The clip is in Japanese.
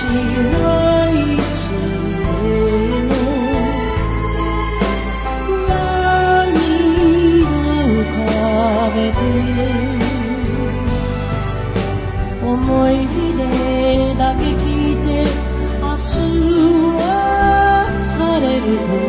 ないつも涙浮かべて思い出だけ聞いて明日は晴れると